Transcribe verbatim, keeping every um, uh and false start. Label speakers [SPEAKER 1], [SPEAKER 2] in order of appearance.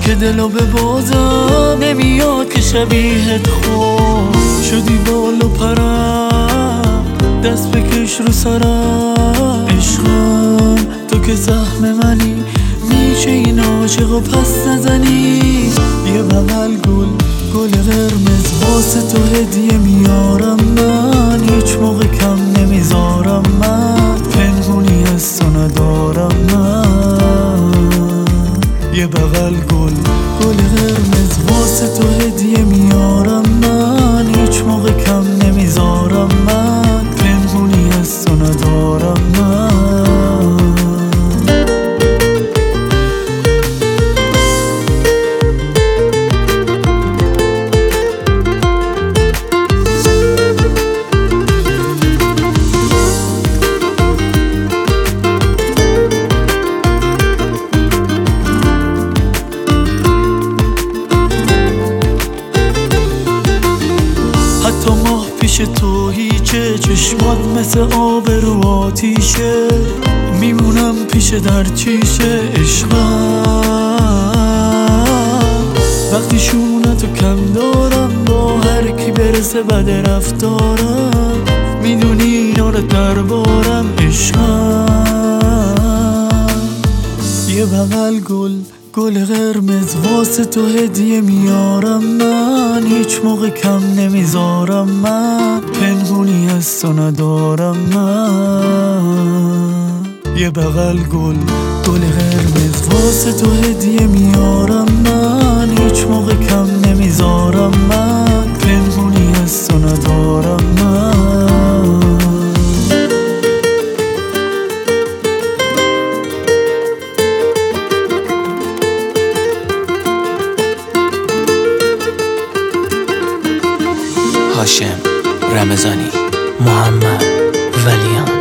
[SPEAKER 1] که دلو ببازم نمیاد که شبیهت خود شدی بال و پرم دست بکش رو سرم عشقم تو که سهم منی میشه این عاشق و پس نزنی یه بغل گل گل قرمز واسه تو هدیه میارم من هیچ موقع کم نمیذارم من پنهونی از تو ندارم من یه بغل گل گل قرمز واسه تو هدیه میارم من هیچ موقع کم نمیذارم من پنهونی از تو ندارم من حتی ماه پیش تو هیچه چشمات مثل آب رو آتیشه میمونم پیش در چیشه عشقم وقتی شونتو کم دارم با هر کی برسه بد رفتارم میدونی اینا رو دربارم عشقم یه بغل گل گل قرمز واسه تو هدیه میارم من هیچ موقع کم نمیذارم من پنهونی از تو ندارم من یه بغل گل گل قرمز واسه تو هدیه میارم من هیچ موقع کم نمیذارم من پنهونی از تو ندارم من
[SPEAKER 2] هاشم رمضانی محمد ولیان